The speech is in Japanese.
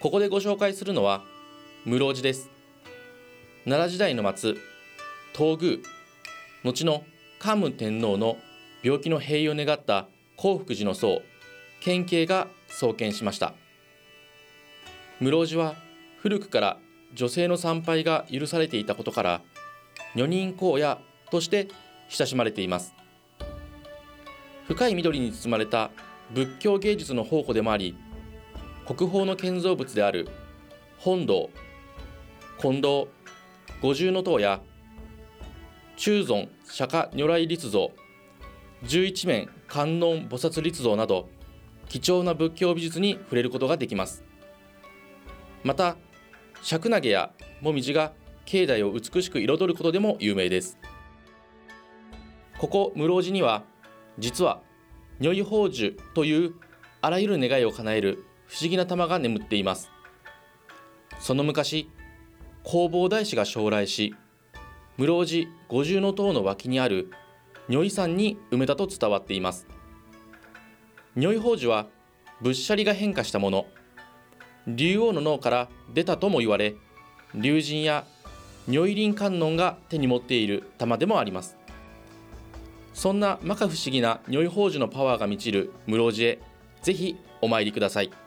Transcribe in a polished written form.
ここでご紹介するのは室生寺です。奈良時代の末、東宮、後の桓武天皇の病気の併用を願った興福寺の僧、賢慶が創建しました。室生寺は古くから女性の参拝が許されていたことから、女人荒野として親しまれています。深い緑に包まれた仏教芸術の宝庫でもあり、国宝の建造物である本堂、金堂、五重塔や中尊釈迦如来立像、十一面観音菩薩立像など貴重な仏教美術に触れることができます。また、釈投やもみじが境内を美しく彩ることでも有名です。ここ室生寺には、実は如意宝珠というあらゆる願いを叶える不思議な玉が眠っています。その昔、弘法大師が将来し、室生寺五重塔の脇にある如意山に埋めたと伝わっています。如意宝珠は仏舎利が変化したもの、竜王の脳から出たとも言われ、龍神や如意輪観音が手に持っている玉でもあります。そんな摩訶不思議な如意宝珠のパワーが満ちる室生寺へ、ぜひお参りください。